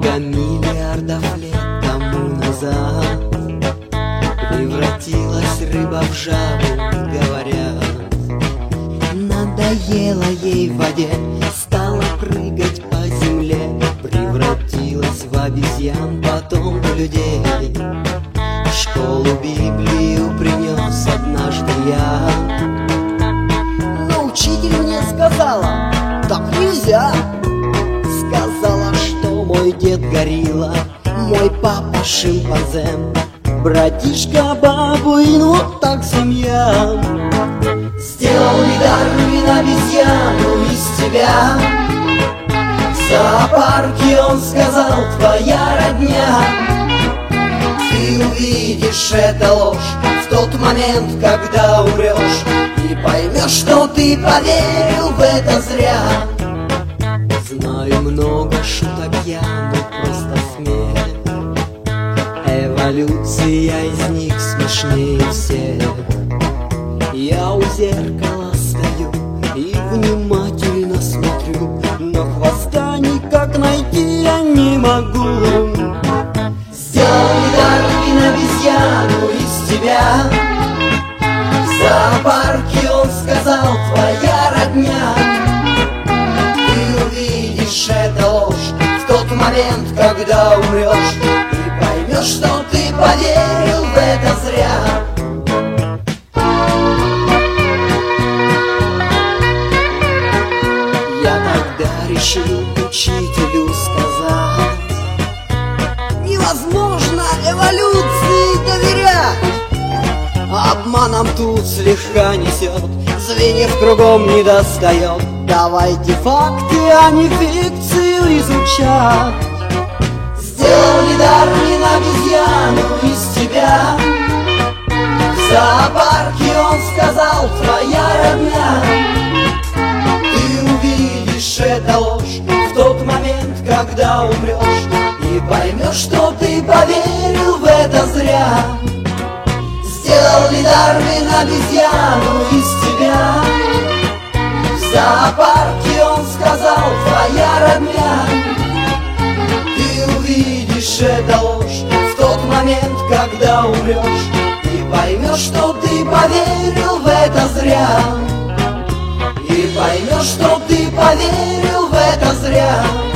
Много миллиардов лет тому назад превратилась рыба в жабу, говорят. Надоело ей в воде, стала прыгать по земле, превратилась в обезьян, потом в людей. В школу Библию принес однажды я, но учитель мне сказала, так нельзя. Сказала, что мой дед горилла, мой папа шимпанзе, братишка бабуин, вот так семья. Сделал ли Дарвин обезьяну из тебя? В зоопарке он сказал, твоя родня. Ты увидишь, это ложь в тот момент, когда умрешь, и поймешь, что ты поверил в это зря. Знаю много шуток я, но просто смех. Эволюция из них смешнее всех. Я у зеркала стою и внимательно смотрю, но хвоста никак найти я не могу. Сделал ли Дарвин обезьяну из тебя? В зоопарке он сказал, твоя родня. Ты увидишь, это ложь в тот момент, когда умрешь, и поймешь, что ты поверил в это зря. Решил учителю сказать, невозможно эволюции доверять. Обманом тут слегка несет, звеньев кругом не достает. Давайте факты, а не фикцию изучать. Сделал ли Дарвин обезьяну из тебя? В зоопарке он сказал, твоя родня. Это ложь в тот момент, когда умрешь, и поймешь, что ты поверил в это зря. Сделал ли Дарвин обезьяну из тебя? В зоопарке он сказал, твоя родня. Ты увидишь, это ложь в тот момент, когда умрешь, и поймешь, что ты поверил в это зря. И поймешь, что ты поверил в это зря.